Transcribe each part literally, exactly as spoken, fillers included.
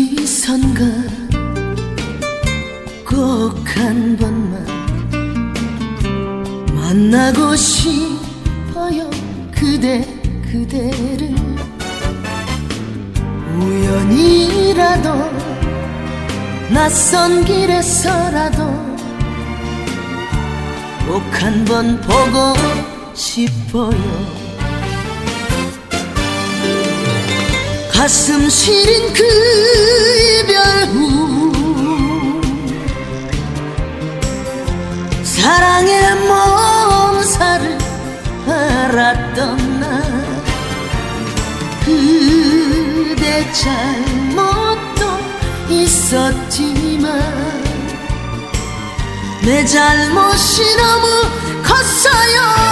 어디선가 꼭 한 번만 만나고 싶어요. 그대 그대를 우연이라도 낯선 길에서라도 꼭 한 번 보고 싶어요. 가슴 시린 그 이별 후 사랑의 몸살을 알았던 날 그대 잘못도 있었지만 내 잘못이 너무 컸어요.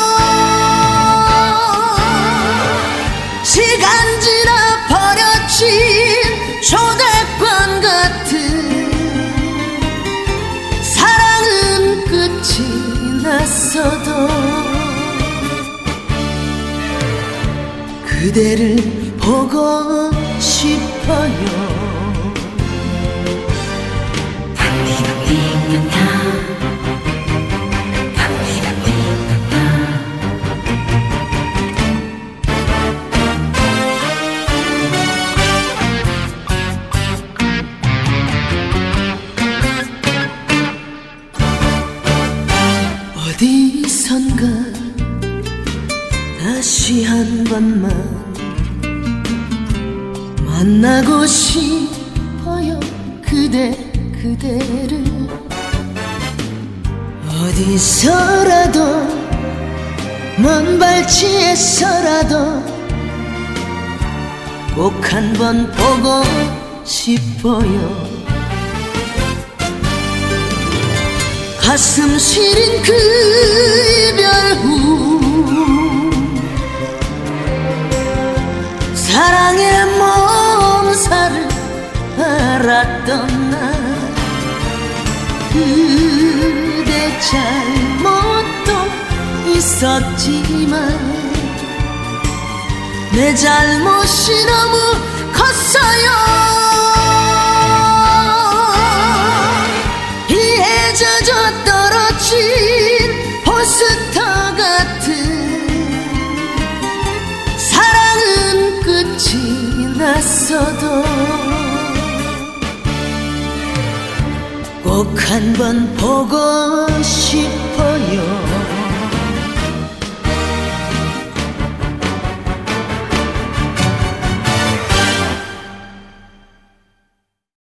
시간 지나 버려진 초대권 같은 사랑은 끝이 났어도 그대를 보고 싶어요. 어디선가 다시 한 번만 만나고 싶어요. 그대 그대를 어디서라도 먼 발치에서라도 꼭 한 번 보고 싶어요. 가슴 시린 그 이별 후 사랑의 몸살을 알았던 날 그대 잘못도 있었지만 내 잘못이 너무 컸어요. 이에 젖어 떨어진 포스터 같은 사랑은 끝이 났어도 꼭 한 번 보고 싶어요.